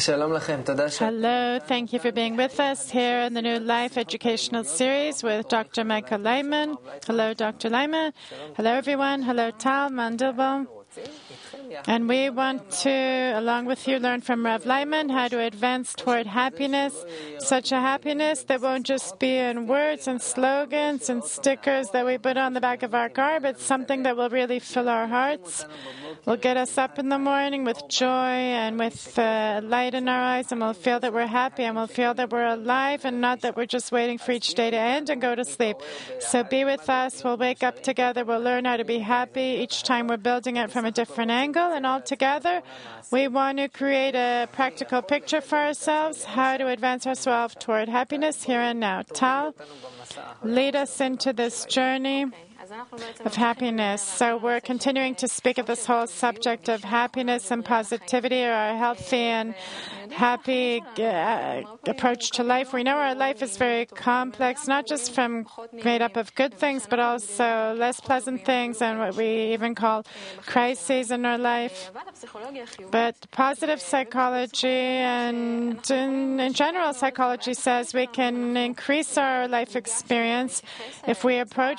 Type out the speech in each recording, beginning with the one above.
Hello, thank you for being with us here in the New Life Educational Series with Dr. Michael Leiman. Hello, Dr. Leiman. Hello, everyone. Hello, Tal Mandelbaum. And we want to, along with you, learn from Rav Leiman how to advance toward happiness, such a happiness that won't just be in words and slogans and stickers that we put on the back of our car, but something that will really fill our hearts, will get us up in the morning with joy and with light in our eyes, and we'll feel that we're happy and we'll feel that we're alive and not that we're just waiting for each day to end and go to sleep. So be with us. We'll wake up together. We'll learn how to be happy. Each time we're building it from a different angle, and all together we want to create a practical picture for ourselves, how to advance ourselves toward happiness here and now. Tal, lead us into this journey of happiness. So we're continuing to speak of this whole subject of happiness and positivity, or a healthy and happy approach to life. We know our life is very complex, not just from made up of good things, but also less pleasant things and what we even call crises in our life. But positive psychology and in general psychology says we can increase our life experience if we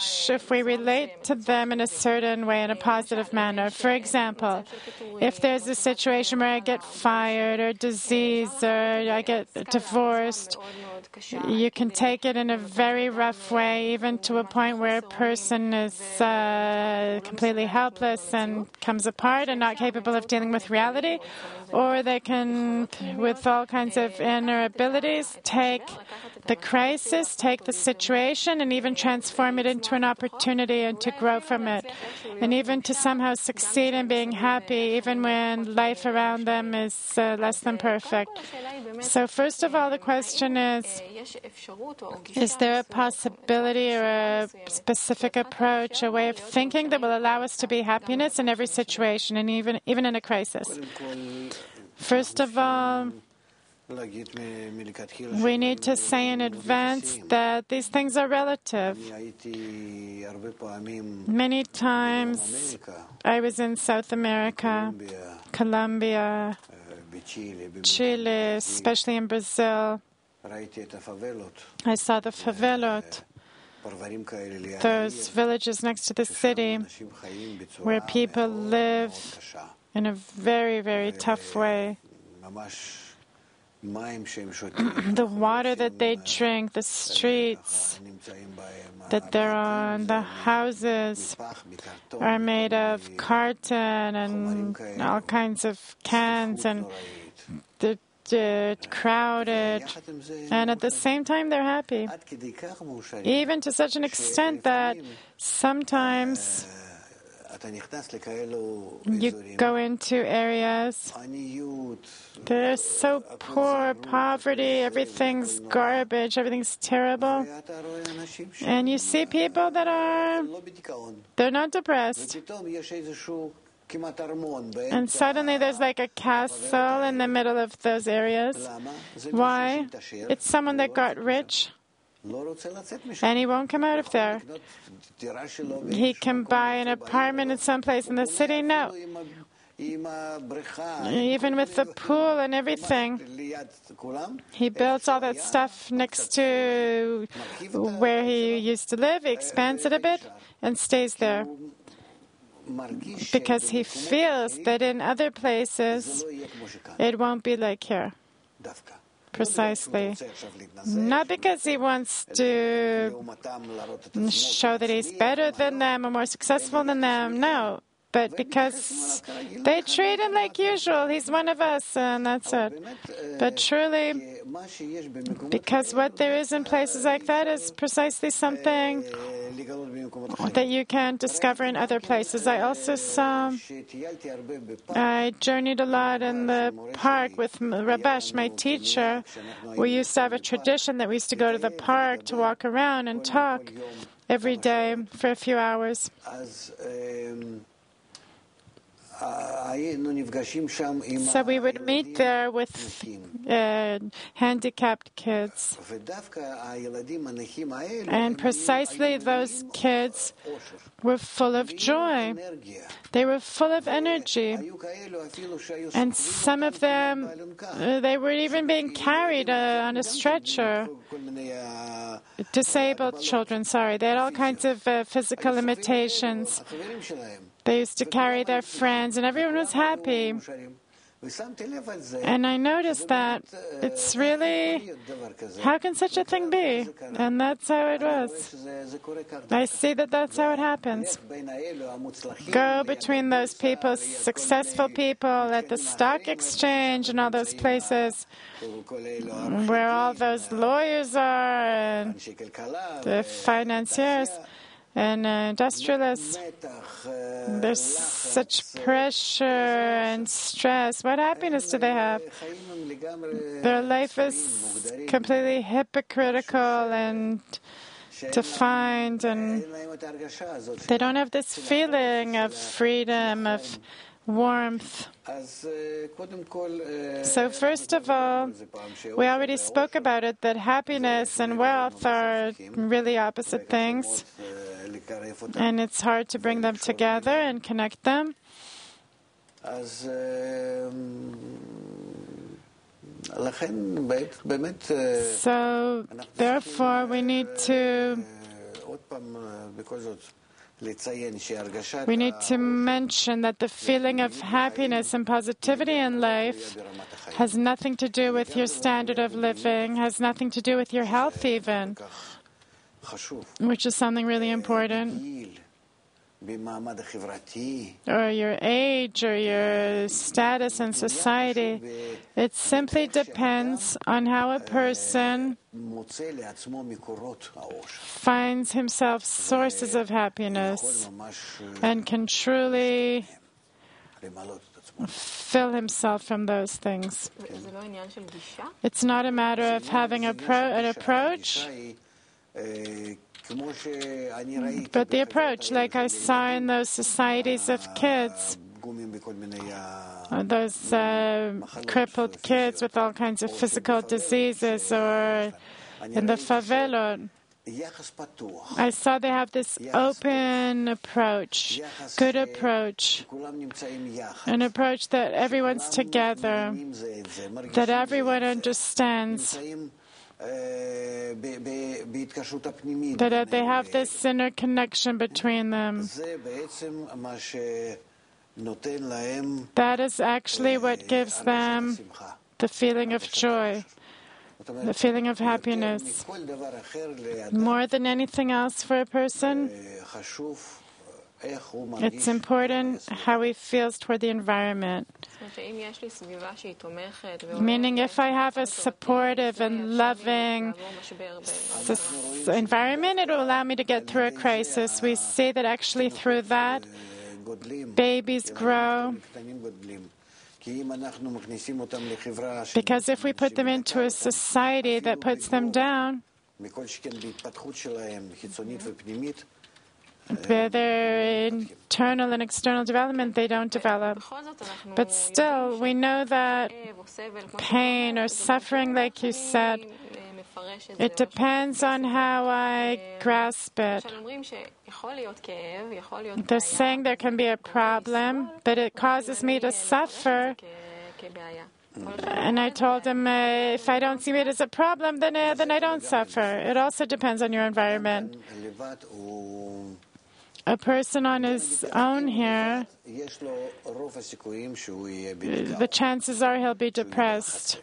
relate to them in a certain way, in a positive manner. For example, if there's a situation where I get fired or disease or I get divorced, you can take it in a very rough way, even to a point where a person is completely helpless and comes apart and not capable of dealing with reality. Or they can, with all kinds of inner abilities, take the crisis, take the situation, and even transform it into an opportunity and to grow from it. And even to somehow succeed in being happy, even when life around them is less than perfect. So first of all, the question is there a possibility or a specific approach, a way of thinking that will allow us to be happiness in every situation, and even in a crisis? First of all, we need to say in advance that these things are relative. Many times I was in South America, Colombia, Chile, especially in Brazil. I saw the favelot, those villages next to the city where people live in a very, very tough way. The water that they drink, the streets that they're on, the houses are made of carton and all kinds of cans, and they're crowded, and at the same time they're happy. Even to such an extent that sometimes you go into areas that are so poor, poverty, everything's garbage, everything's terrible. And you see people they're not depressed. And suddenly there's like a castle in the middle of those areas. Why? It's someone that got rich, and he won't come out of there. He can buy an apartment in some place in the city? No. Even with the pool and everything, he builds all that stuff next to where he used to live. He expands it a bit and stays there, because he feels that in other places it won't be like here. Precisely. Not because he wants to show that he's better than them or more successful than them, no. But because they treat him like usual. He's one of us, and that's it. But truly, because what there is in places like that is precisely something that you can discover in other places. I journeyed a lot in the park with Rabesh, my teacher. We used to have a tradition that we used to go to the park to walk around and talk every day for a few hours. So we would meet there with handicapped kids. And precisely those kids were full of joy. They were full of energy. And some of them, they were even being carried on a stretcher. Disabled children, sorry. They had all kinds of physical limitations. They used to carry their friends, and everyone was happy. And I noticed that it's really, how can such a thing be? And that's how it was. I see that that's how it happens. Go between those people, successful people at the stock exchange and all those places where all those lawyers are and the financiers and industrialists. There's such pressure and stress. What happiness do they have? Their life is completely hypocritical and defined, and they don't have this feeling of freedom, of warmth. So first of all, we already spoke about it, that happiness and wealth are really opposite things, and it's hard to bring them together and connect them. So therefore we need to mention that the feeling of happiness and positivity in life has nothing to do with your standard of living, has nothing to do with your health even, which is something really important, or your age, or your status in society. It simply depends on how a person finds himself sources of happiness and can truly fill himself from those things. It's not a matter of having an approach, but the approach, like I saw in those societies of kids, those crippled kids with all kinds of physical diseases, or in the favelot, I saw they have this open approach, good approach, an approach that everyone's together, that everyone understands, that they have this inner connection between them. That is actually what gives them the feeling of joy, the feeling of happiness. More than anything else for a person, it's important how he feels toward the environment. Meaning, if I have a supportive and loving environment, it will allow me to get through a crisis. We see that actually through that, babies grow. Because if we put them into a society that puts them down, their internal and external development, they don't develop. But still, we know that pain or suffering, like you said, it depends on how I grasp it. They're saying there can be a problem, but it causes me to suffer. And I told him, if I don't see it as a problem, then I don't suffer. It also depends on your environment. A person on his own here, the chances are he'll be depressed.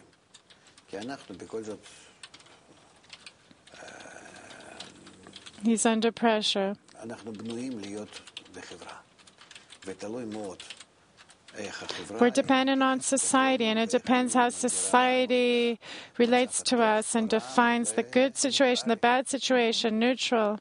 He's under pressure. We're dependent on society, and it depends how society relates to us and defines the good situation, the bad situation, neutral.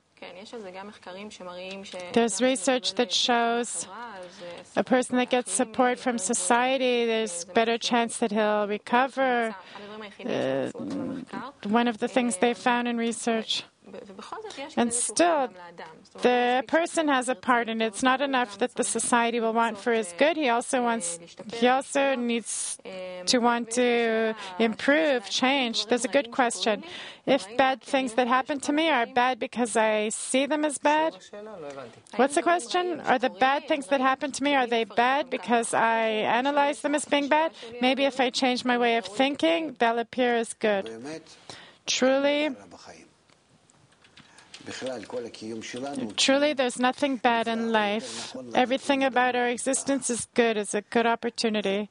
There's research that shows a person that gets support from society, there's better chance that he'll recover. One of the things they found in research. And still, the person has a part, and it's not enough that the society will want for his good. He also needs to want to improve, change. There's a good question. If bad things that happen to me are bad because I see them as bad, what's the question? Are the bad things that happen to me, are they bad because I analyze them as being bad? Maybe if I change my way of thinking, they'll appear as good. Truly, there's nothing bad in life. Everything about our existence is good. It's a good opportunity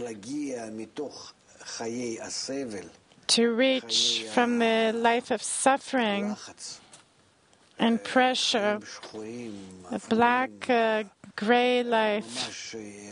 to reach from the life of suffering and pressure, a black, gray life,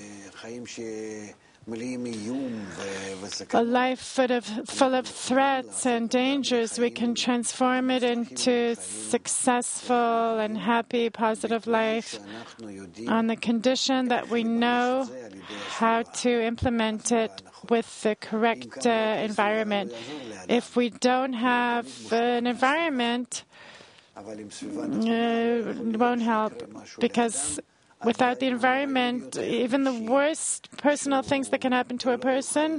a life full of threats and dangers. We can transform it into successful and happy, positive life on the condition that we know how to implement it with the correct environment. If we don't have an environment, it won't help, because without the environment, even the worst personal things that can happen to a person,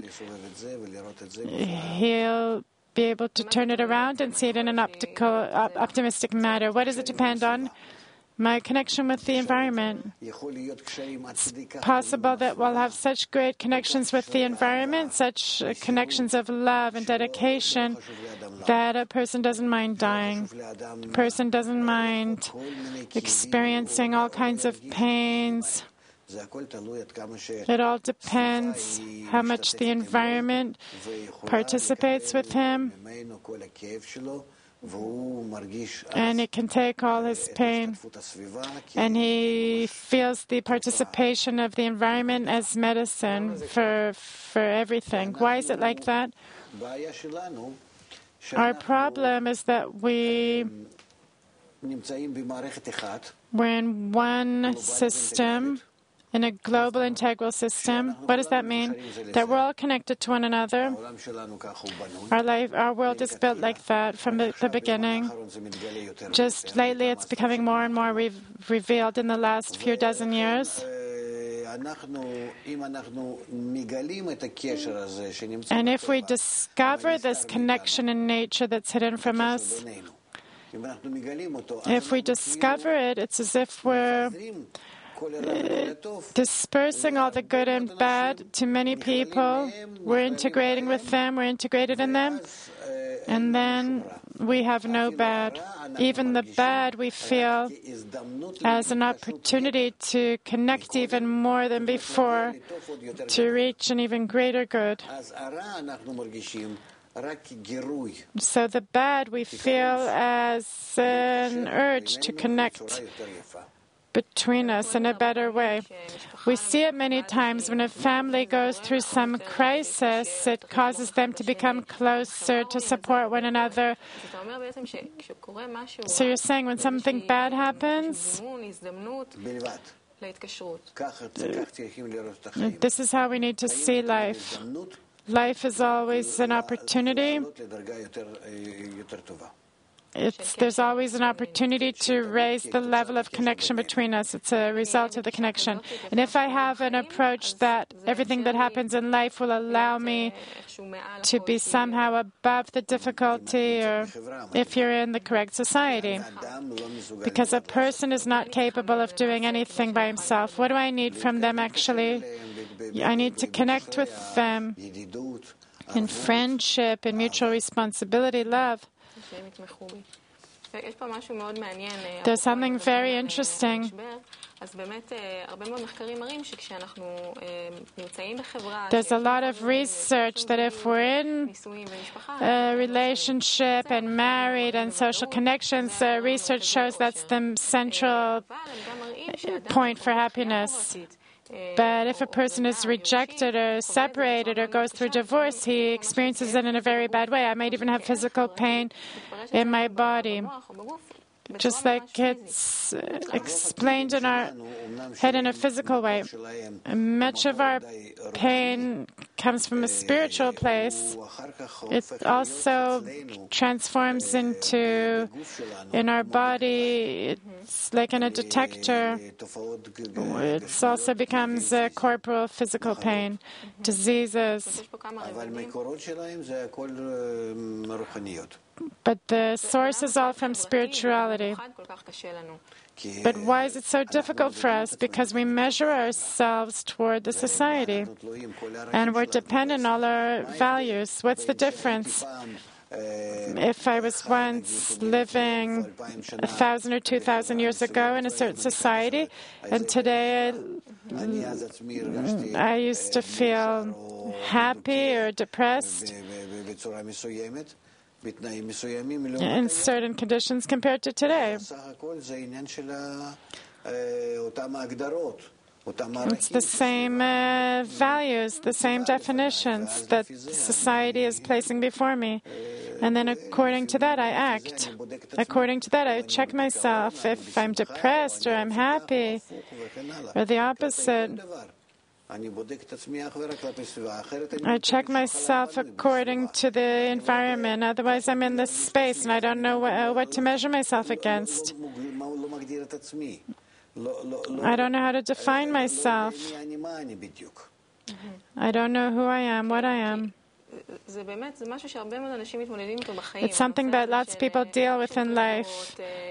he'll be able to turn it around and see it in an optimistic manner. What does it depend on? My connection with the environment. It's possible that we'll have such great connections with the environment, such connections of love and dedication, that a person doesn't mind dying. A person doesn't mind experiencing all kinds of pains. It all depends how much the environment participates with him, and it can take all his pain, and he feels the participation of the environment as medicine for everything. Why is it like that? Our problem is that we're in one system, in a global integral system. What does that mean? That we're all connected to one another. Our world is built like that from the beginning. Just lately it's becoming more and more revealed in the last few dozen years. And if we discover this connection in nature that's hidden from us, if we discover it, it's as if we're dispersing all the good and bad to many people. We're integrating with them, we're integrated in them, and then we have no bad. Even the bad we feel as an opportunity to connect even more than before, to reach an even greater good. So the bad we feel as an urge to connect between us in a better way. We see it many times when a family goes through some crisis, it causes them to become closer, to support one another. So you're saying when something bad happens, this is how we need to see life. Life is always an opportunity. There's always an opportunity to raise the level of connection between us. It's a result of the connection. And if I have an approach that everything that happens in life will allow me to be somehow above the difficulty, or if you're in the correct society, because a person is not capable of doing anything by himself. What do I need from them, actually? I need to connect with them in friendship, in mutual responsibility, love. There's something very interesting. There's a lot of research that if we're in a relationship and married and social connections, research shows that's the central point for happiness. But if a person is rejected or separated or goes through divorce, he experiences it in a very bad way. I might even have physical pain in my body. just like it's explained in our head in a physical way. Much of our pain comes from a spiritual place. It also transforms into, in our body, it's like in a detector. It also becomes a corporal physical pain, diseases. But the source is all from spirituality. But why is it so difficult for us? Because we measure ourselves toward the society, and we're dependent on all our values. What's the difference? If I was once living 1,000 or 2,000 years ago in a certain society, and today I used to feel happy or depressed in certain conditions compared to today. It's the same values, the same definitions that society is placing before me. And then according to that, I act. According to that, I check myself if I'm depressed or I'm happy, or the opposite. I check myself according to the environment. Otherwise, I'm in this space and I don't know what to measure myself against. I don't know how to define myself. I don't know who I am, what I am. It's something that lots of people deal with in life.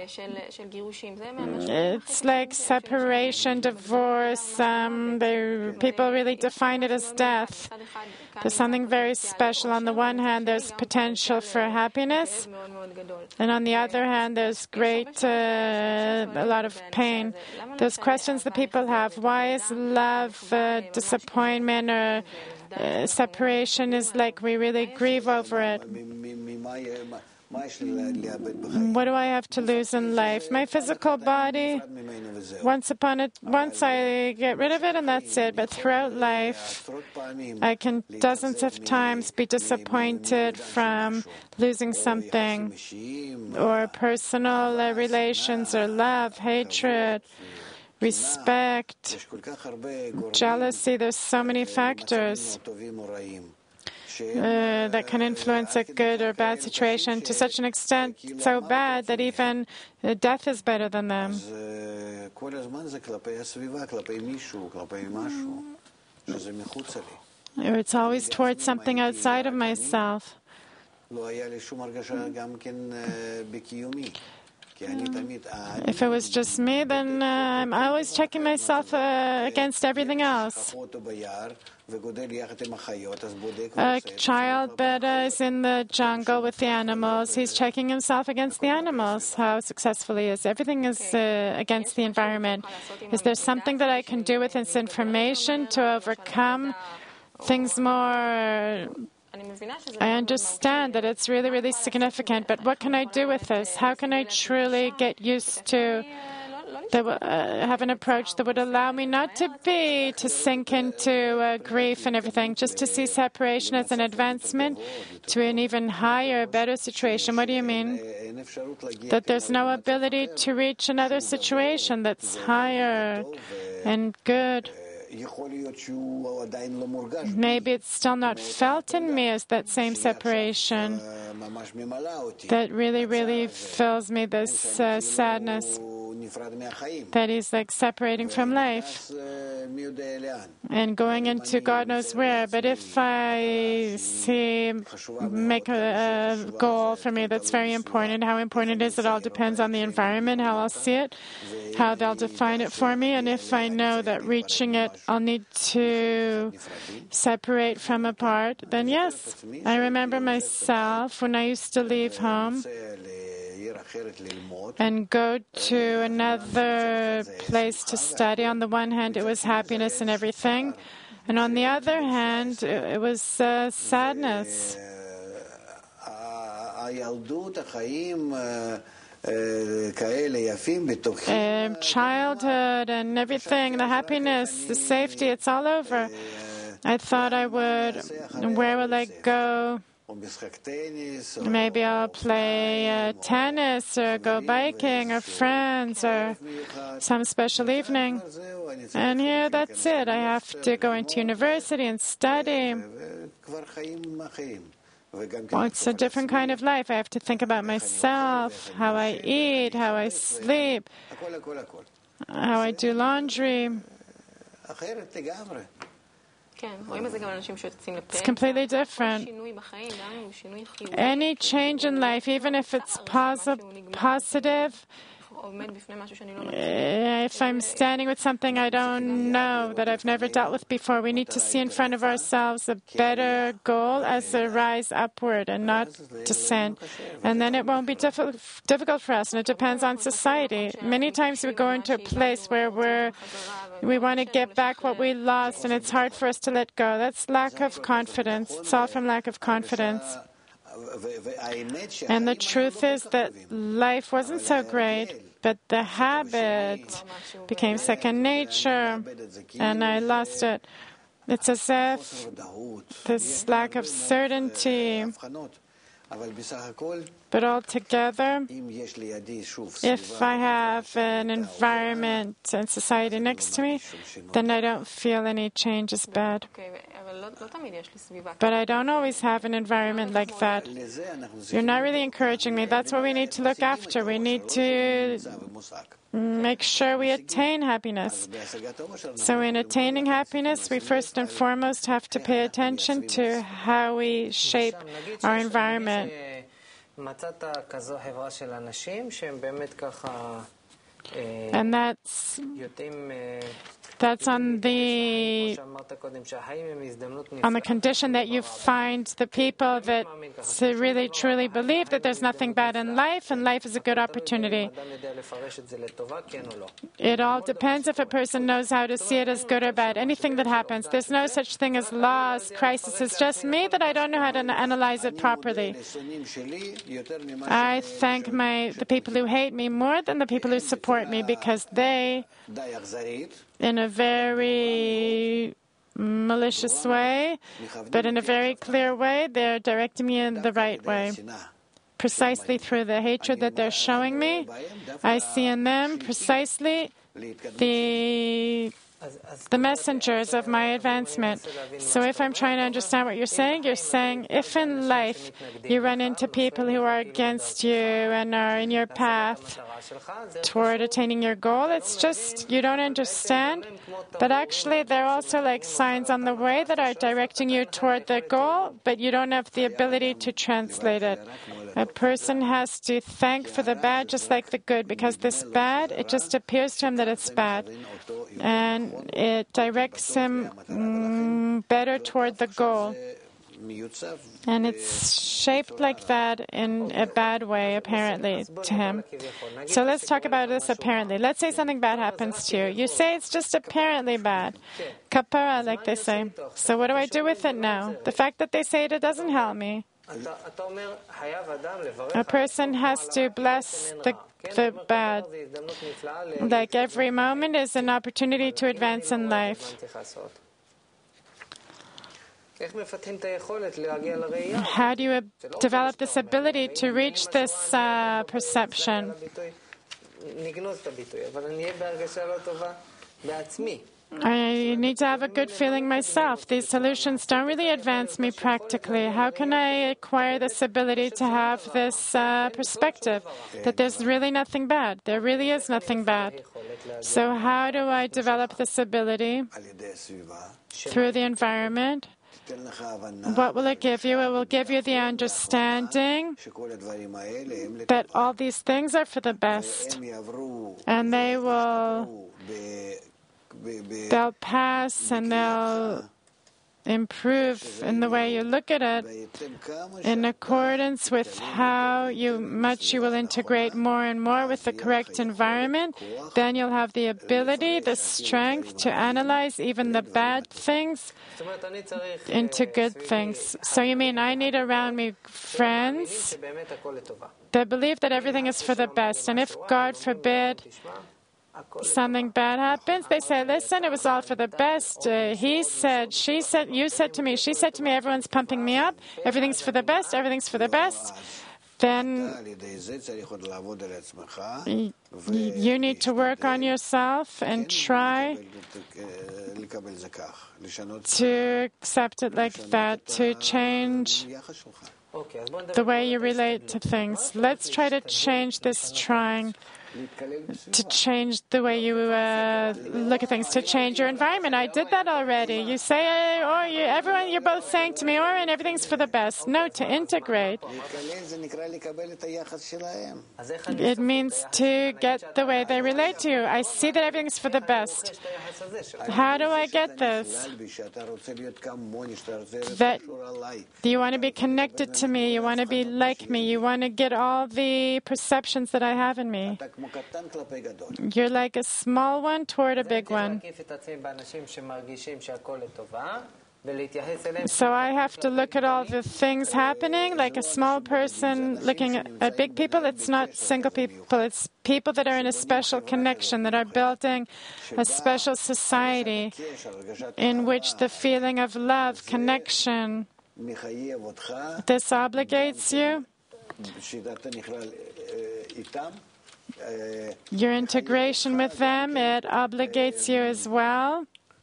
It's like separation, divorce. People really define it as death. There's something very special. On the one hand, there's potential for happiness, and on the other hand, there's a lot of pain. Those questions that people have: why is love disappointment or separation is like we really grieve over it? What do I have to lose in life? My physical body, once I get rid of it and that's it. But throughout life, I can dozens of times be disappointed from losing something, or personal relations, or love, hatred, respect, jealousy. There's so many factors that can influence a good or bad situation to such an extent so bad that even death is better than them. It's always towards something outside of myself. If it was just me, then I'm always checking myself against everything else. A child that is in the jungle with the animals, he's checking himself against the animals, how successful he is. Everything is against the environment. Is there something that I can do with this information to overcome things more? I understand that it's really, really significant, but what can I do with this? How can I truly get used to have an approach that would allow me not to sink into grief and everything, just to see separation as an advancement to an even higher, better situation? What do you mean? That there's no ability to reach another situation that's higher and good? Maybe it's still not felt in me as that same separation that really, really fills me, this sadness that is like separating from life and going into God knows where. But if I make a goal for me that's very important, how important it is, it all depends on the environment, how I'll see it, how they'll define it for me. And if I know that reaching it, I'll need to separate from apart, then yes. I remember myself when I used to leave home and go to another place to study. On the one hand, it was happiness and everything, and on the other hand, it was sadness. Childhood and everything, the happiness, the safety, it's all over. I thought I would. Where will I go? Maybe I'll play tennis or go biking or friends or some special evening. And here, that's it. I have to go into university and study. Well, it's a different kind of life. I have to think about myself, how I eat, how I sleep, how I do laundry. It's completely different. Any change in life, even if it's positive, if I'm standing with something I don't know, that I've never dealt with before, we need to see in front of ourselves a better goal as a rise upward and not descent. And then it won't be difficult for us, and it depends on society. Many times we go into a place where we want to get back what we lost, and it's hard for us to let go. That's lack of confidence. It's all from lack of confidence. And the truth is that life wasn't so great, but the habit became second nature, and I lost it. It's as if this lack of certainty. But altogether, if I have an environment and society next to me, then I don't feel any change is bad. But I don't always have an environment like that. You're not really encouraging me. That's what we need to look after. We need to make sure we attain happiness. So in attaining happiness, we first and foremost have to pay attention to how we shape our environment. And that's on the condition that you find the people that really truly believe that there's nothing bad in life, and life is a good opportunity. It all depends if a person knows how to see it as good or bad. Anything that happens, there's no such thing as loss, crisis. It's just me that I don't know how to analyze it properly. I thank the people who hate me more than the people who support me, because they, in a very malicious way, but in a very clear way, they're directing me in the right way. Precisely through the hatred that they're showing me, I see in them precisely the messengers of my advancement. So if I'm trying to understand what you're saying if in life you run into people who are against you and are in your path toward attaining your goal, it's just you don't understand that actually they're also like signs on the way that are directing you toward the goal, but you don't have the ability to translate it. A person has to thank for the bad just like the good, because this bad, it just appears to him that it's bad. And it directs him better toward the goal. And it's shaped like that in a bad way, apparently, to him. So let's talk about this apparently. Let's say something bad happens to you. You say it's just apparently bad. Kapara, like they say. So what do I do with it now? The fact that they say it doesn't help me. A person has to bless the bad. Like every moment is an opportunity to advance in life. How do you develop this ability to reach this perception? I need to have a good feeling myself. These solutions don't really advance me practically. How can I acquire this ability to have this perspective that there's really nothing bad? There really is nothing bad. So how do I develop this ability? Through the environment. What will it give you? It will give you the understanding that all these things are for the best. And they'll pass and they'll improve in the way you look at it in accordance with how much you will integrate more and more with the correct environment. Then you'll have the ability, the strength to analyze even the bad things into good things. So you mean I need around me friends that believe that everything is for the best, and if, God forbid, something bad happens, they say, listen, it was all for the best. He said, she said, you said to me, she said to me, everyone's pumping me up. Everything's for the best, everything's for the best. Then you need to work on yourself and try to accept it like that, to change the way you relate to things. Let's try to change this trying to change the way you look at things, to change your environment. I did that already. You say, everyone, you're both saying to me, and everything's for the best. No, to integrate. It means to get the way they relate to you. I see that everything's for the best. How do I get this? That you want to be connected to me, you want to be like me, you want to get all the perceptions that I have in me. You're like a small one toward a big one. So I have to look at all the things happening like a small person looking at big people. It's not single people. It's people that are in a special connection, that are building a special society in which the feeling of love, connection, this obligates you. Your integration with them, it obligates you as well.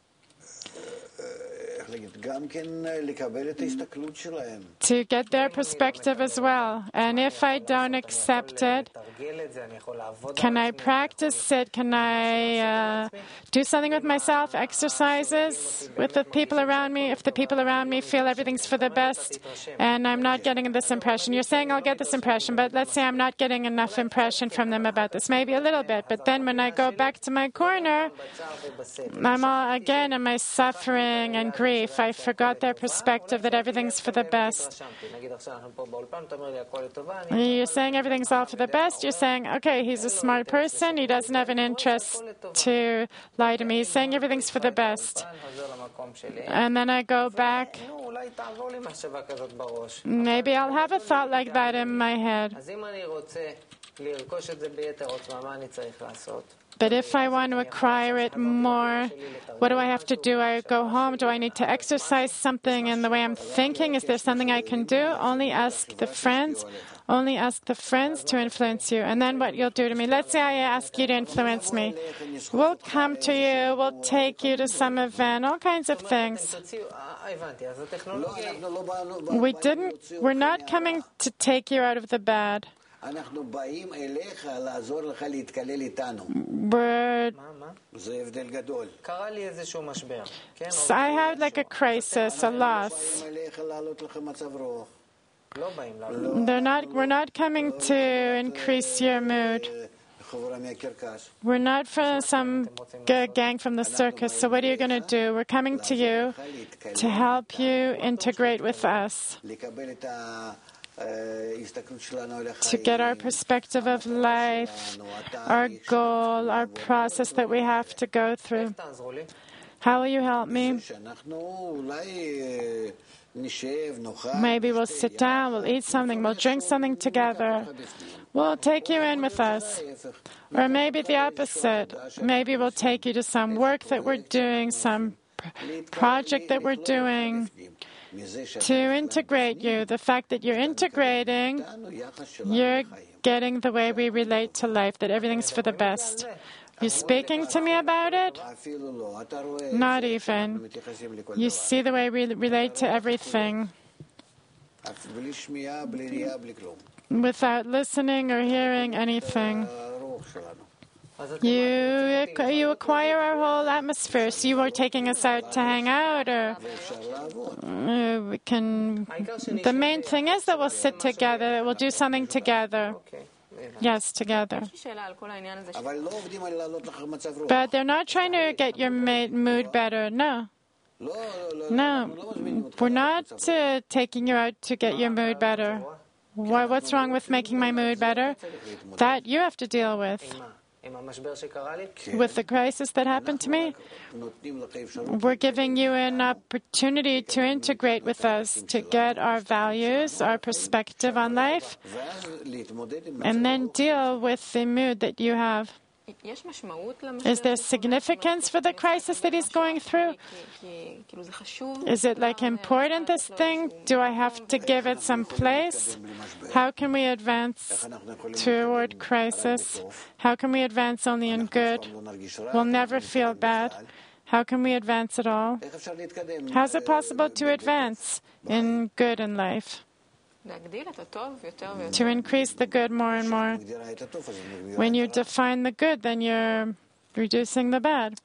To get their perspective as well. And if I don't accept it, can I practice it? Can I do something with myself? Exercises with the people around me? If the people around me feel everything's for the best and I'm not getting this impression. You're saying I'll get this impression, but let's say I'm not getting enough impression from them about this. Maybe a little bit. But then when I go back to my corner, I'm all again in my suffering and grief. I forgot their perspective that everything's for the best. You're saying everything's all for the best. You're saying, okay, he's a smart person. He doesn't have an interest to lie to me. He's saying everything's for the best. And then I go back. Maybe I'll have a thought like that in my head. But if I want to acquire it more, what do I have to do? I go home. Do I need to exercise something in the way I'm thinking? Is there something I can do? Only ask the friends. Only ask the friends to influence you. And then what you'll do to me. Let's say I ask you to influence me. We'll come to you. We'll take you to some event. All kinds of things. We're not coming to take you out of the bad. So I had like a crisis, a loss. We're not coming to increase your mood. We're not from some gang from the circus. So what are you going to do? We're coming to you to help you integrate with us, to get our perspective of life, our goal, our process that we have to go through. How will you help me? Maybe we'll sit down, we'll eat something, we'll drink something together. We'll take you in with us. Or maybe the opposite. Maybe we'll take you to some work that we're doing, some project that we're doing, to integrate you. The fact that you're integrating, you're getting the way we relate to life, that everything's for the best. You speaking to me about it? Not even. You see the way we relate to everything. Without listening or hearing anything. You acquire our whole atmosphere. So you were taking us out to hang out, or we can. The main thing is that we'll sit together, that we'll do something together. Yes, together. But they're not trying to get your mood better. No. No. We're not taking you out to get your mood better. Why? What's wrong with making my mood better? That you have to deal with. With the crisis that happened to me, we're giving you an opportunity to integrate with us, to get our values, our perspective on life, and then deal with the mood that you have. Is there significance for the crisis that he's going through? Is it like important, this thing? Do I have to give it some place? How can we advance toward crisis? How can we advance only in good? We'll never feel bad. How can we advance at all? How is it possible to advance in good in life? To increase the good more and more. When you define the good, then you're reducing the bad.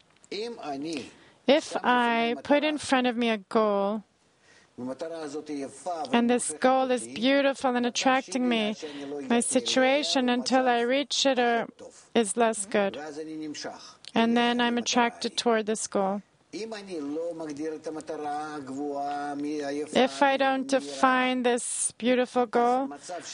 If I put in front of me a goal, and this goal is beautiful and attracting me, my situation until I reach it is less good. And then I'm attracted toward this goal. If I don't define this beautiful goal,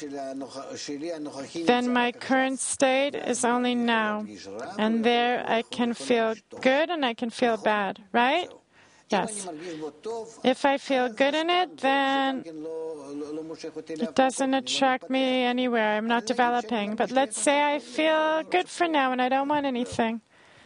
then my current state is only now. And there I can feel good and I can feel bad, right? Yes. If I feel good in it, then it doesn't attract me anywhere. I'm not developing. But let's say I feel good for now and I don't want anything.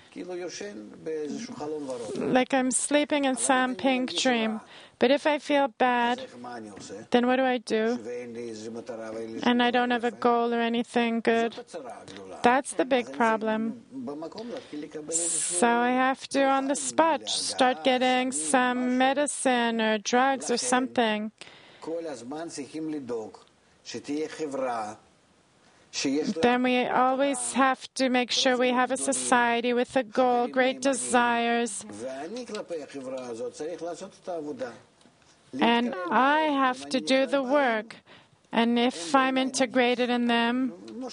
Like I'm sleeping in some pink dream. But if I feel bad, then what do? And I don't have a goal or anything good. That's the big problem. So I have to, on the spot, start getting some medicine or drugs or something. Then we always have to make sure we have a society with a goal, great desires. And I have to do the work. And if I'm integrated in them,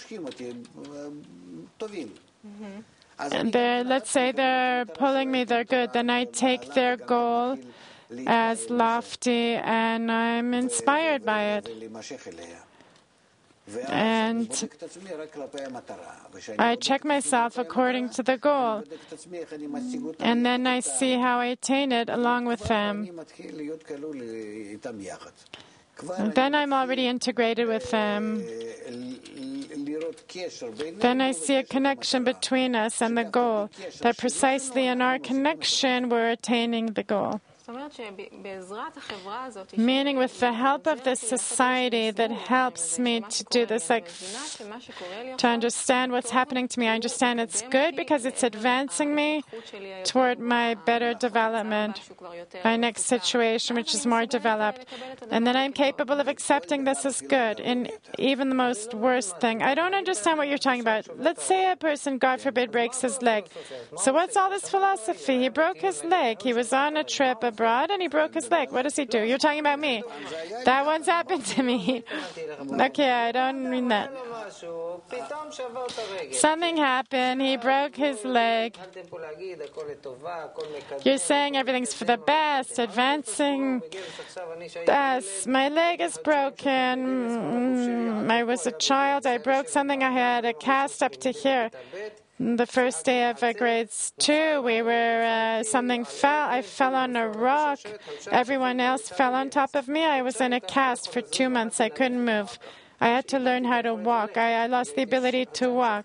and let's say they're pulling me, they're good, then I take their goal as lofty and I'm inspired by it. And I check myself according to the goal. And then I see how I attain it along with them. And then I'm already integrated with them. Then I see a connection between us and the goal, that precisely in our connection we're attaining the goal. Meaning with the help of this society that helps me to do this, like to understand what's happening to me. I understand it's good because it's advancing me toward my better development, my next situation, which is more developed. And then I'm capable of accepting this as good in even the most worst thing. I don't understand what you're talking about. Let's say a person, God forbid, breaks his leg. So what's all this philosophy? He broke his leg. He was on a trip abroad and he broke his leg. What does he do? You're talking about me. That once happened to me. Okay, I don't mean that. Something happened. He broke his leg. You're saying everything's for the best, advancing us. My leg is broken. I was a child. I broke something. I had a cast up to here. The first day of grade 2, something fell. I fell on a rock. Everyone else fell on top of me. I was in a cast for 2 months. I couldn't move. I had to learn how to walk. I lost the ability to walk.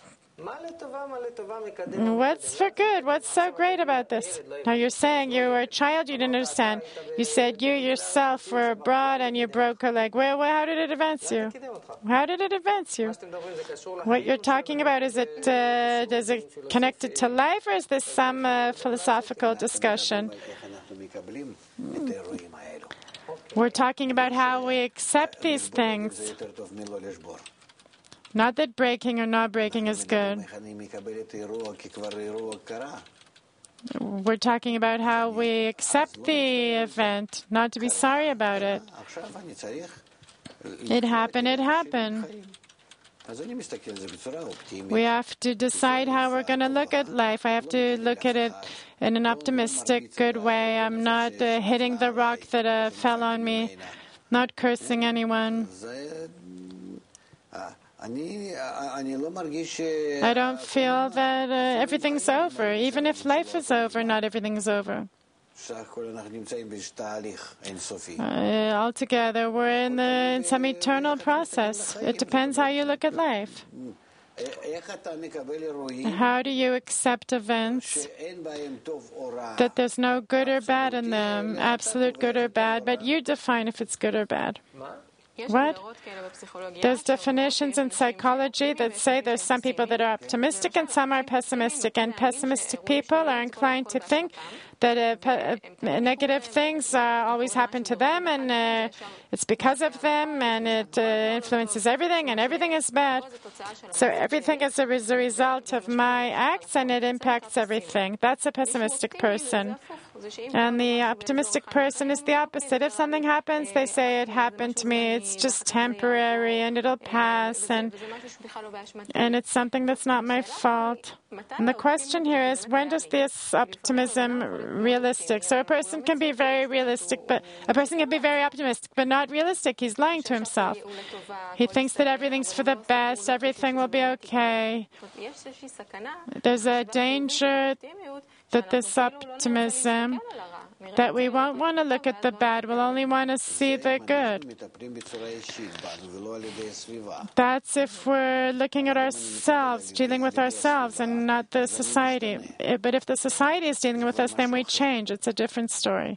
What's for good? What's so great about this? Now you're saying you were a child, you didn't understand. You said you yourself were abroad and you broke a leg. Well, how did it advance you? How did it advance you? What you're talking about, is it connected to life, or is this some philosophical discussion? We're talking about how we accept these things. Not that breaking or not breaking is good. We're talking about how we accept the event, not to be sorry about it. It happened, it happened. We have to decide how we're going to look at life. I have to look at it in an optimistic, good way. I'm not hitting the rock that fell on me, not cursing anyone. I don't feel that everything's over. Even if life is over, not everything's over. Altogether, we're in some eternal process. It depends how you look at life. How do you accept events that there's no good or bad in them, absolute good or bad, but you define if it's good or bad? What? There's definitions in psychology that say there's some people that are optimistic and some are pessimistic, and pessimistic people are inclined to think that negative things always happen to them, and it's because of them, and it influences everything, and everything is bad. So everything is a result of my acts, and it impacts everything. That's a pessimistic person. And the optimistic person is the opposite. If something happens, they say it happened to me, it's just temporary, and it'll pass, and it's something that's not my fault. And the question here is, when does this optimism realistic? So a person can be very realistic, but a person can be very optimistic, but not realistic. He's lying to himself. He thinks that everything's for the best, everything will be okay. There's a danger that this optimism, that we won't want to look at the bad, we'll only want to see the good. That's if we're looking at ourselves, dealing with ourselves, and not the society. But if the society is dealing with us, then we change. It's a different story.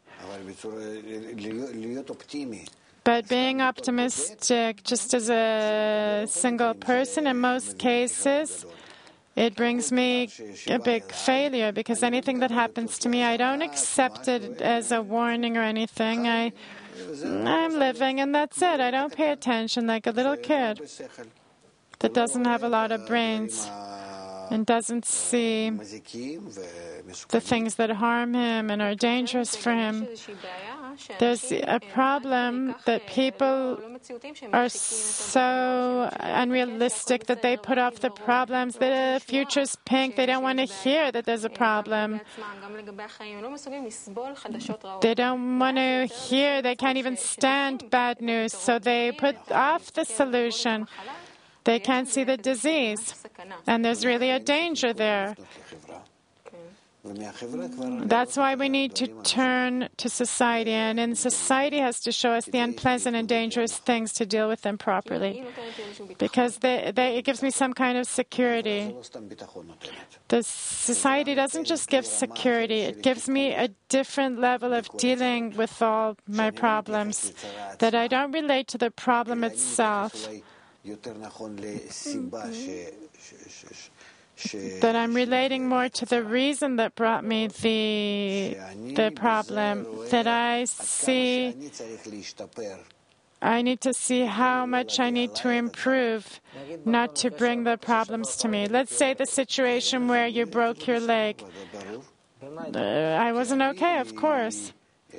But being optimistic, just as a single person, in most cases, it brings me a big failure, because anything that happens to me, I don't accept it as a warning or anything. I'm living, and that's it. I don't pay attention like a little kid that doesn't have a lot of brains and doesn't see the things that harm him and are dangerous for him. There's a problem that people are so unrealistic that they put off the problems. The future's pink. They don't want to hear that there's a problem. They don't want to hear. They can't even stand bad news. So they put off the solution. They can't see the disease. And there's really a danger there. That's why we need to turn to society, and society has to show us the unpleasant and dangerous things to deal with them properly, because it gives me some kind of security. The society doesn't just give security, it gives me a different level of dealing with all my problems, that I don't relate to the problem itself, that I'm relating more to the reason that brought me the problem, that I need to see how much I need to improve, not to bring the problems to me. Let's say the situation where you broke your leg. I wasn't okay, of course,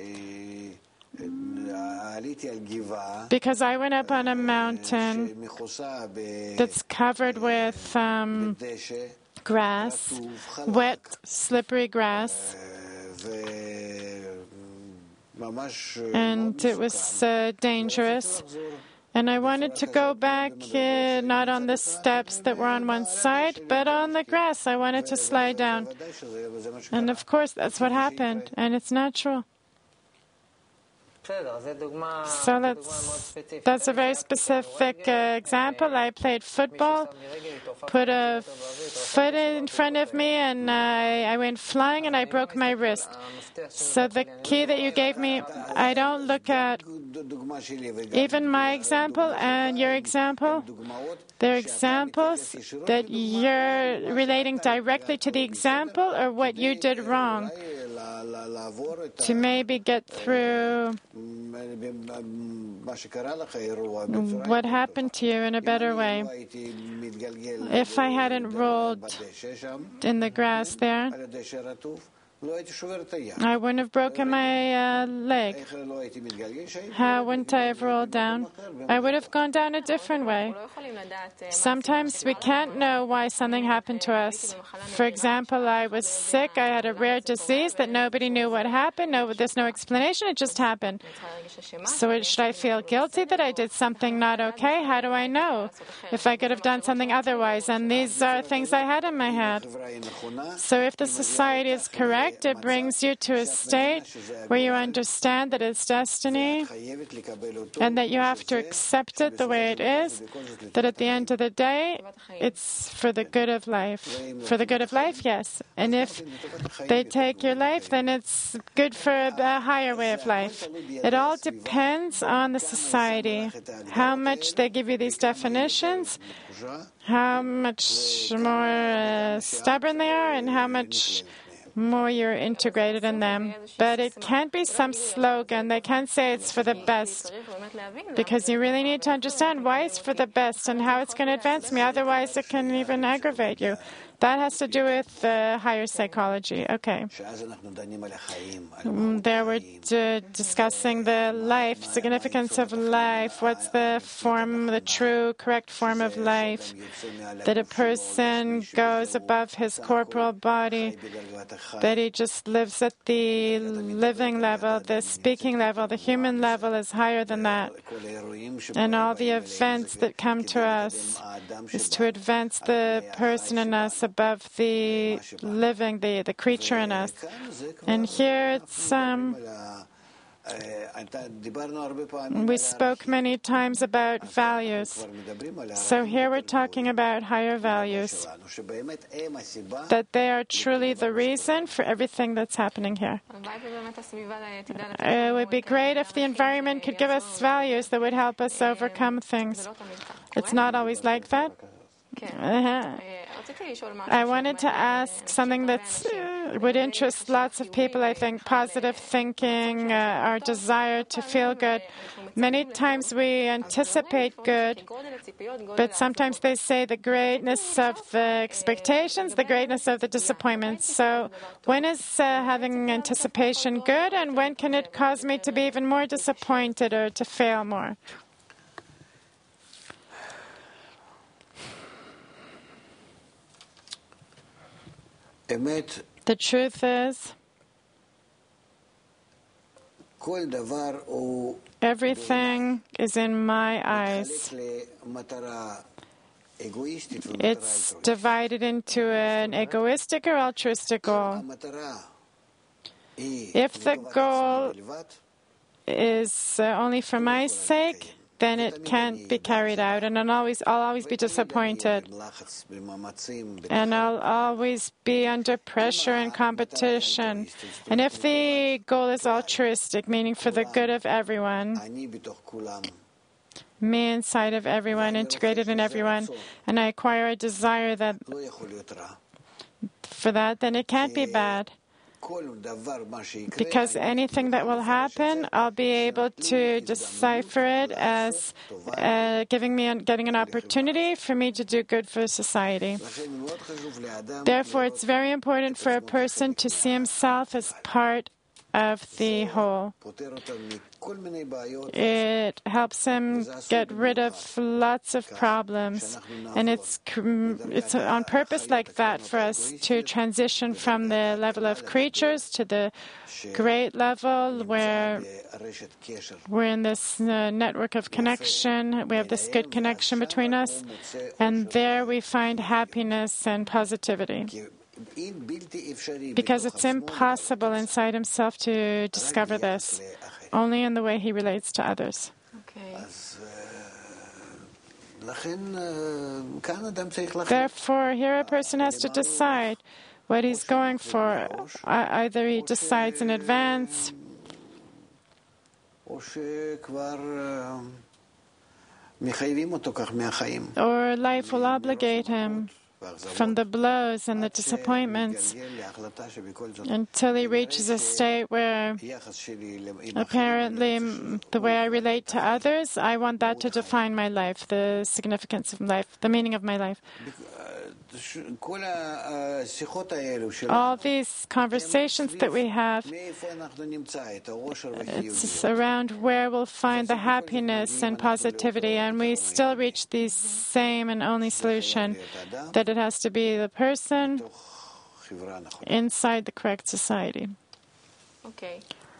because I went up on a mountain that's covered with grass, wet, slippery grass, and it was dangerous. And I wanted to go back, not on the steps that were on one side, but on the grass. I wanted to slide down. And of course, that's what happened, and it's natural. So that's a very specific example. I played football, put a foot in front of me, and I went flying, and I broke my wrist. So the key that you gave me, I don't look at even my example and your example. They're examples that you're relating directly to the example or what you did wrong to maybe get through what happened to you in a better way. If I hadn't rolled in the grass there, I wouldn't have broken my leg. How wouldn't I have rolled down? I would have gone down a different way. Sometimes we can't know why something happened to us. For example, I was sick. I had a rare disease that nobody knew what happened. There's no explanation. It just happened. So should I feel guilty that I did something not okay? How do I know if I could have done something otherwise? And these are things I had in my head. So if the society is correct, correct. It brings you to a state where you understand that it's destiny and that you have to accept it the way it is, that at the end of the day, it's for the good of life. For the good of life, yes. And if they take your life, then it's good for a higher way of life. It all depends on the society, how much they give you these definitions, how much more stubborn they are, and how much more you're integrated in them. But it can't be some slogan. They can't say it's for the best, because you really need to understand why it's for the best and how it's going to advance me. Otherwise, it can even aggravate you. That has to do with higher psychology. Okay. There we're discussing the life, significance of life. What's the form, the true, correct form of life? That a person goes above his corporal body, that he just lives at the living level, the speaking level. The human level is higher than that. And all the events that come to us is to advance the person in us above the living, the creature in us. And here it's, we spoke many times about values. So here we're talking about higher values, that they are truly the reason for everything that's happening here. It would be great if the environment could give us values that would help us overcome things. It's not always like that. I wanted to ask something that would interest lots of people, I think. Positive thinking, our desire to feel good. Many times we anticipate good, but sometimes they say the greatness of the expectations, the greatness of the disappointments. So when is having anticipation good, and when can it cause me to be even more disappointed or to fail more? The truth is, everything is in my eyes. It's divided into an egoistic or altruistic goal. If the goal is only for my sake, then it can't be carried out, and I'll always be disappointed. And I'll always be under pressure and competition. And if the goal is altruistic, meaning for the good of everyone, me inside of everyone, integrated in everyone, and I acquire a desire that for that, then it can't be bad. Because anything that will happen, I'll be able to decipher it as getting an opportunity for me to do good for society. Therefore, it's very important for a person to see himself as part of the whole. It helps him get rid of lots of problems, and it's on purpose like that for us to transition from the level of creatures to the great level where we're in this network of connection. We have this good connection between us, and there we find happiness and positivity. Because it's impossible inside himself to discover this, only in the way he relates to others. Okay. Therefore, here a person has to decide what he's going for. Either he decides in advance, or life will obligate him from the blows and the disappointments until he reaches a state where apparently the way I relate to others, I want that to define my life, the significance of life, the meaning of my life. All these conversations that we have, it's around where we'll find the happiness and positivity, and we still reach the same and only solution, that it has to be the person inside the correct society. Okay.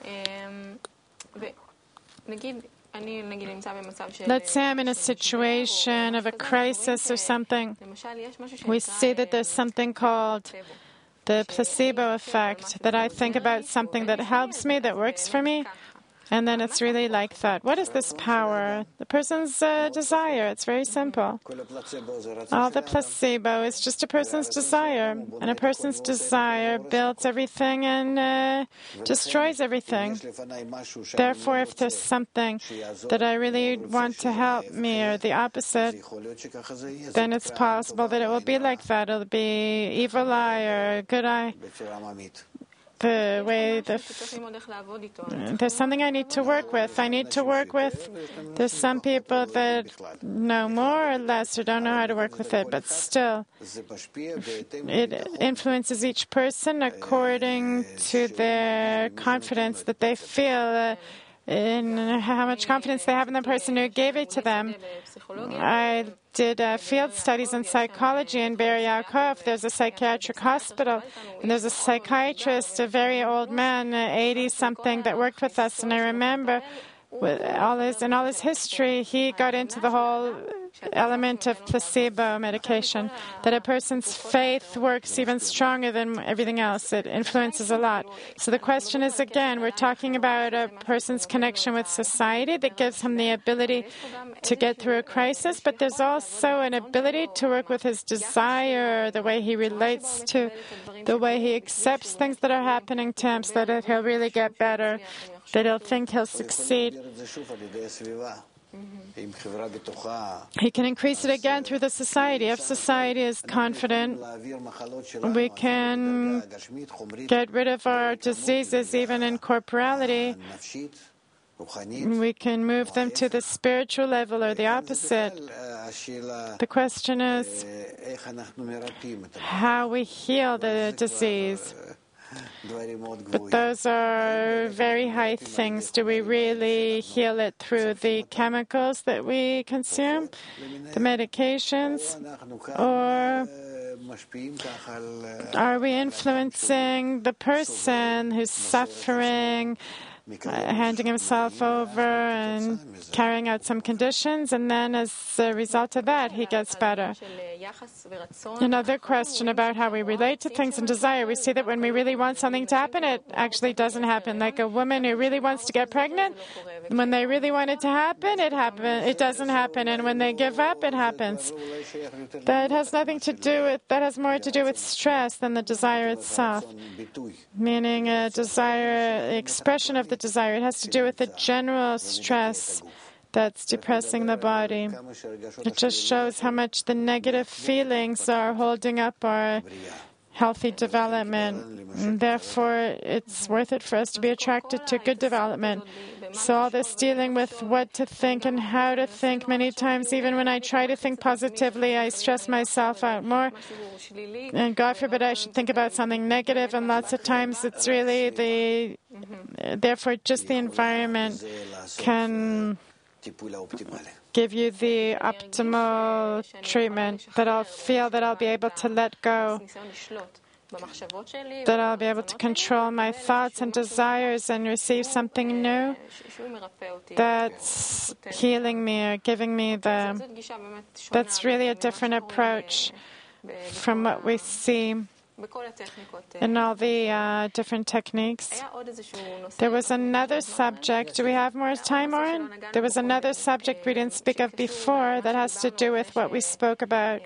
Let's say I'm in a situation of a crisis or something. We see that there's something called the placebo effect, that I think about something that helps me, that works for me, and then it's really like that. What is this power? The person's desire. It's very simple. All the placebo is just a person's desire. And a person's desire builds everything and destroys everything. Therefore, if there's something that I really want to help me or the opposite, then it's possible that it will be like that. It'll be evil eye or good eye. The way there's something I need to work with. There's some people that know more or less or don't know how to work with it, but still, it influences each person according to their confidence that they feel in how much confidence they have in the person who gave it to them. I did field studies in psychology in Be'er Yaakov. There's a psychiatric hospital, and there's a psychiatrist, a very old man, 80-something, that worked with us. And I remember, in all his history, he got into the whole element of placebo medication, that a person's faith works even stronger than everything else. It influences a lot. So the question is, again, we're talking about a person's connection with society that gives him the ability to get through a crisis, but there's also an ability to work with his desire, the way he relates to, the way he accepts things that are happening to him so that he'll really get better, that he'll think he'll succeed. He can increase it again through the society. If society is confident, we can get rid of our diseases, even in corporality. We can move them to the spiritual level or the opposite. The question is how we heal the disease. But those are very high things. Do we really heal it through the chemicals that we consume, the medications, or are we influencing the person who's suffering, handing himself over and carrying out some conditions, and then as a result of that, he gets better? Another question about how we relate to things and desire. We see that when we really want something to happen, it actually doesn't happen. Like a woman who really wants to get pregnant, when they really want it to happen, it doesn't happen. And when they give up, it happens. That has nothing to do with, that has more to do with stress than the desire itself. Meaning a desire, expression of the desire. It has to do with the general stress that's depressing the body. It just shows how much the negative feelings are holding up our healthy development. And therefore, it's worth it for us to be attracted to good development. So all this dealing with what to think and how to think, many times, even when I try to think positively, I stress myself out more. And God forbid I should think about something negative, and lots of times it's really therefore just the environment can give you the optimal treatment, that I'll feel that I'll be able to let go, that I'll be able to control my thoughts and desires and receive something new that's healing me or giving me that's really a different approach from what we see in all the different techniques. There was another subject. Do we have more time, Oren? There was another subject we didn't speak of before that has to do with what we spoke about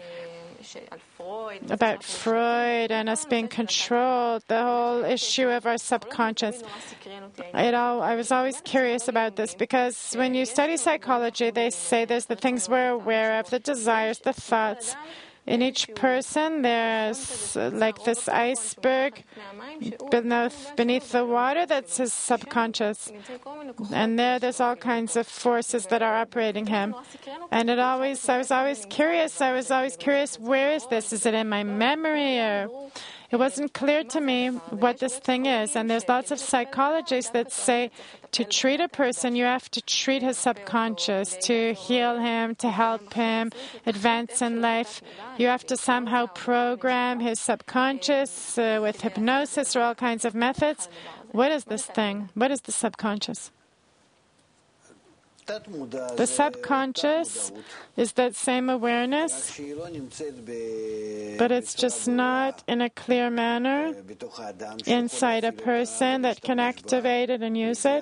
Freud and us being controlled, the whole issue of our subconscious. I was always curious about this, because when you study psychology, they say there's the things we're aware of, the desires, the thoughts. In each person, there's like this iceberg beneath the water that's his subconscious. And there's all kinds of forces that are operating him. And I was always curious, where is this? Is it in my memory? Or it wasn't clear to me what this thing is. And there's lots of psychologists that say to treat a person, you have to treat his subconscious, to heal him, to help him advance in life. You have to somehow program his subconscious with hypnosis or all kinds of methods. What is this thing? What is the subconscious? The subconscious is that same awareness, but it's just not in a clear manner inside a person that can activate it and use it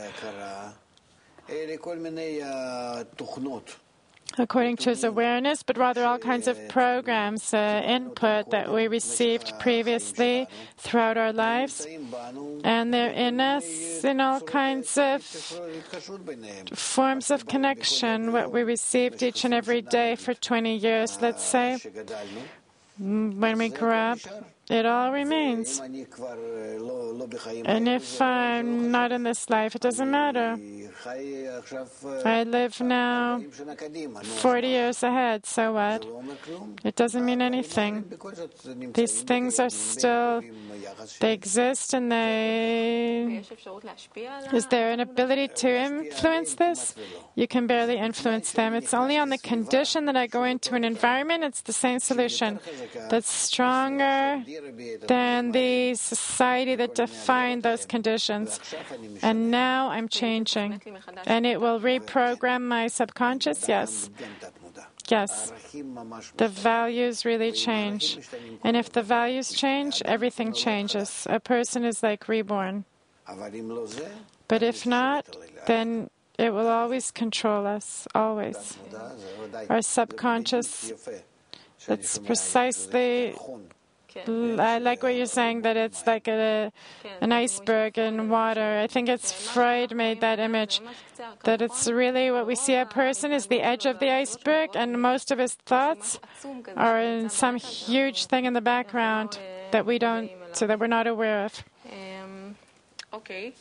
according to his awareness, but rather all kinds of programs, input that we received previously throughout our lives. And they're in us in all kinds of forms of connection, what we received each and every day for 20 years, let's say. When we grow up, it all remains. And if I'm not in this life, it doesn't matter. I live now 40 years ahead, so what? It doesn't mean anything. These things are still, they exist, and is there an ability to influence this? You can barely influence them. It's only on the condition that I go into an environment, it's the same solution that's stronger than the society that defined those conditions. And now I'm changing. And it will reprogram my subconscious? Yes. Yes. The values really change. And if the values change, everything changes. A person is like reborn. But if not, then it will always control us. Always. Our subconscious, that's precisely... I like what you're saying, that it's like an iceberg in water. I think it's Freud made that image, that it's really what we see a person is the edge of the iceberg, and most of his thoughts are in some huge thing in the background that we don't, so that we're not aware of. Okay.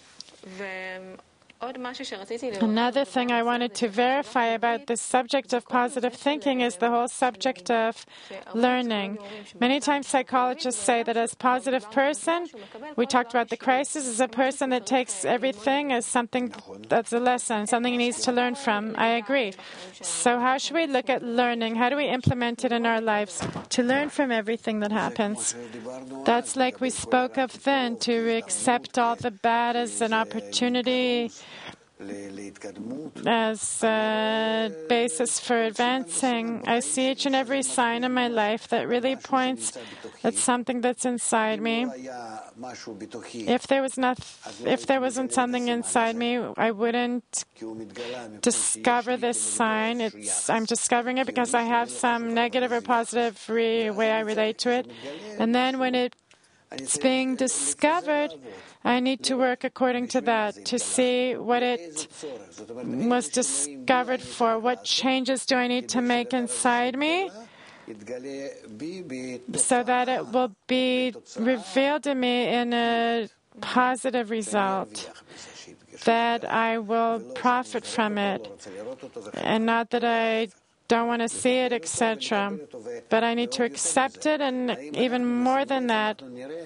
Another thing I wanted to verify about this subject of positive thinking is the whole subject of learning. Many times psychologists say that as a positive person, we talked about the crisis, as a person that takes everything as something that's a lesson, something he needs to learn from. I agree. So how should we look at learning? How do we implement it in our lives to learn from everything that happens? That's like we spoke of then, to accept all the bad as an opportunity, as a basis for advancing. I see each and every sign in my life that really points at something that's inside me. If there wasn't something inside me, I wouldn't discover this sign. I'm discovering it because I have some negative or positive way I relate to it. And then when it's being discovered, I need to work according to that, to see what it was discovered for. What changes do I need to make inside me so that it will be revealed to me in a positive result, that I will profit from it, and not that I don't want to see it, etc. But I need to accept it, and even more than that,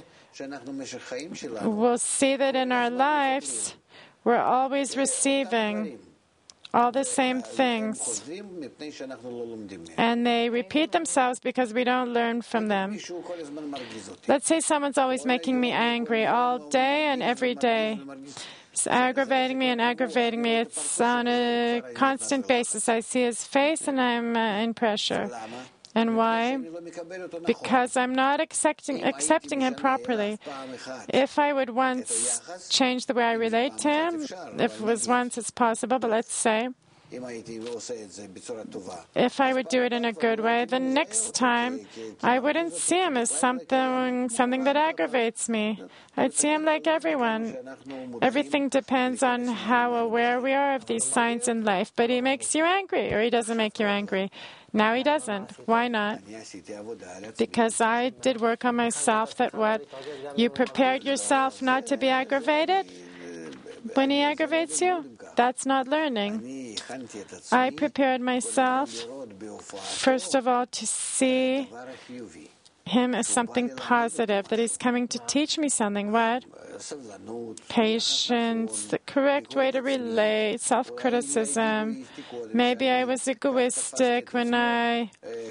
we'll see that in our lives, we're always receiving all the same things. And they repeat themselves because we don't learn from them. Let's say someone's always making me angry all day and every day. It's aggravating me and aggravating me. It's on a constant basis. I see his face and I'm in pressure. And why? Because I'm not accepting him properly. If I would once change the way I relate to him, if it was once it's possible, but let's say, if I would do it in a good way, the next time I wouldn't see him as something that aggravates me. I'd see him like everyone. Everything depends on how aware we are of these signs in life. But he makes you angry, or he doesn't make you angry. Now he doesn't. Why not? Because I did work on myself. That what? You prepared yourself not to be aggravated? When he aggravates you, that's not learning. I prepared myself, first of all, to see him as something positive, that he's coming to teach me something. What? Patience, the correct way to relate, self-criticism. Maybe I was egoistic when I'm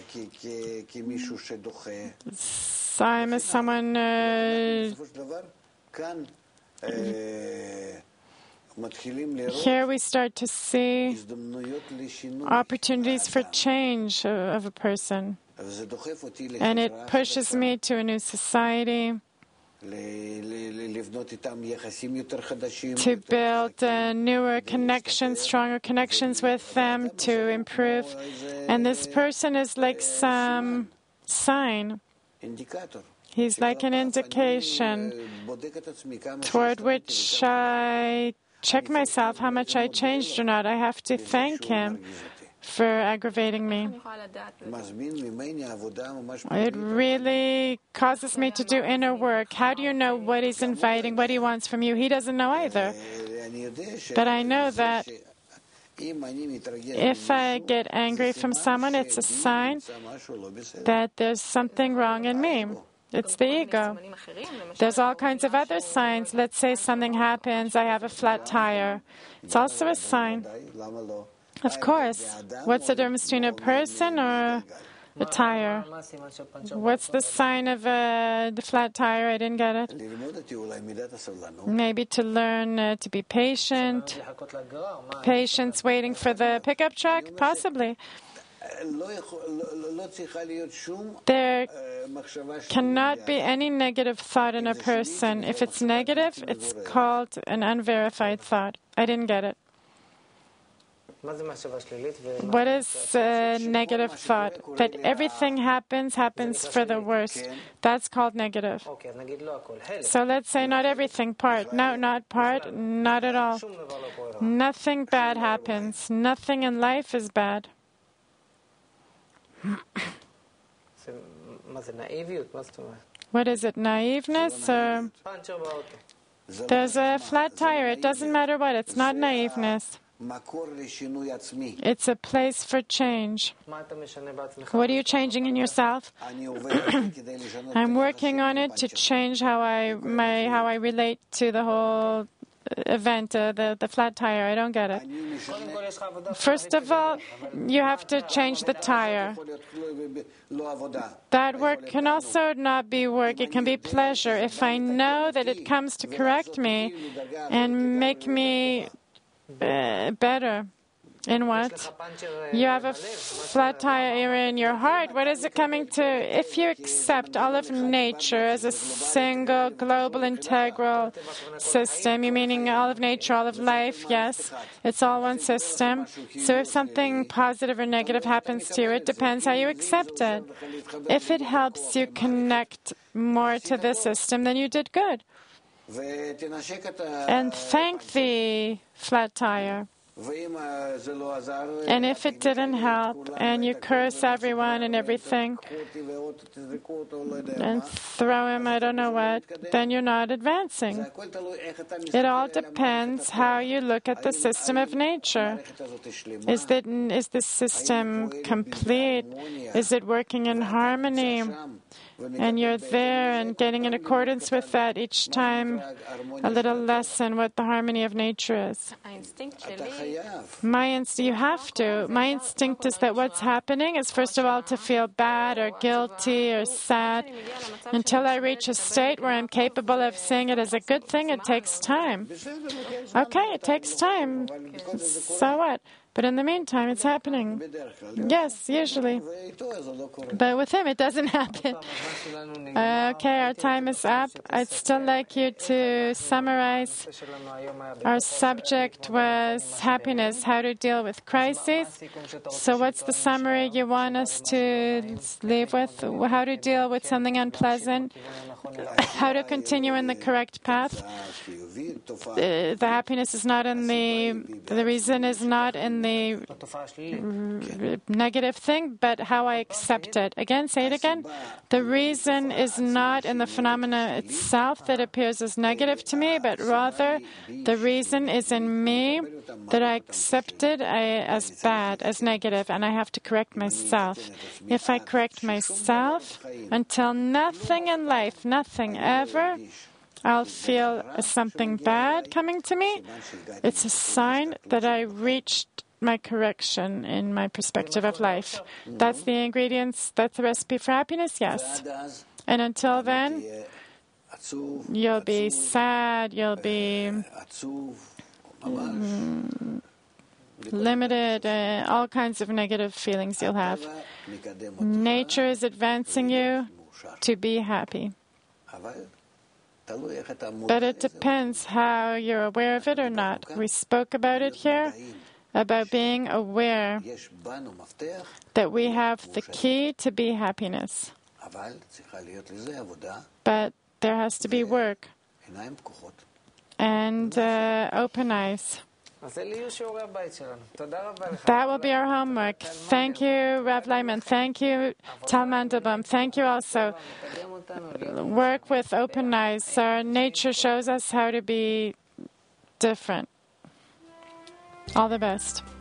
as someone Here we start to see opportunities for change of a person. And it pushes me to a new society, to build newer connections, stronger connections with them, to improve. And this person is like some sign. He's like an indication toward which I check myself how much I changed or not. I have to thank him for aggravating me. It really causes me to do inner work. How do you know what he's inviting, what he wants from you? He doesn't know either. But I know that if I get angry from someone, it's a sign that there's something wrong in me. It's the ego. There's all kinds of other signs. Let's say something happens, I have a flat tire. It's also a sign. Of course. What's the difference between a person or a tire? What's the sign of the flat tire? I didn't get it. Maybe to learn to be patient. Patience waiting for the pickup truck? Possibly. There cannot be any negative thought in a person. If it's negative, it's called an unverified thought. I didn't get it. What is a negative thought? That everything happens for the worst. That's called negative. So let's say not everything, part. No, not part, not at all. Nothing bad happens. Nothing in life is bad. What is it, naiveness? Or there's a flat tire. It doesn't matter what. It's not naiveness. It's a place for change. What are you changing in yourself? I'm working on it to change how I relate to the whole event, the flat tire. I don't get it. First of all, you have to change the tire. That work can also not be work. It can be pleasure. If I know that it comes to correct me and make me better. In what? You have a flat tire in your heart. What is it coming to? If you accept all of nature as a single, global, integral system, you meaning all of nature, all of life, yes, it's all one system. So if something positive or negative happens to you, it depends how you accept it. If it helps you connect more to the system, then you did good. And thank the flat tire. And if it didn't help, and you curse everyone and everything, and throw him I don't know what, then you're not advancing. It all depends how you look at the system of nature. Is the system complete? Is it working in harmony? And you're there and getting in accordance with that each time a little lesson what the harmony of nature is. You have to. My instinct is that what's happening is first of all to feel bad or guilty or sad. Until I reach a state where I'm capable of seeing it as a good thing, it takes time. Okay, it takes time. So what? But in the meantime, it's happening. Yes, usually. But with him, it doesn't happen. Okay, our time is up. I'd still like you to summarize. Our subject was happiness, how to deal with crises. So what's the summary you want us to leave with? How to deal with something unpleasant? How to continue in the correct path? The happiness is not in the reason is not in the negative thing, but how I accept it. Again, say it again. The reason is not in the phenomena itself that appears as negative to me, but rather the reason is in me that I accept it as bad, as negative, and I have to correct myself. If I correct myself, until nothing in life, nothing ever, I'll feel something bad coming to me. It's a sign that I reached my correction in my perspective of life. That's the ingredients, that's the recipe for happiness, yes. And until then, you'll be sad, you'll be limited, all kinds of negative feelings you'll have. Nature is advancing you to be happy. But it depends how you're aware of it or not. We spoke about it here, about being aware that we have the key to be happiness. But there has to be work and open eyes. That will be our homework. Thank you, Rav Lyman. Thank you, Tal Mandelbaum. Thank you also. Work with open eyes. Our nature shows us how to be different. All the best.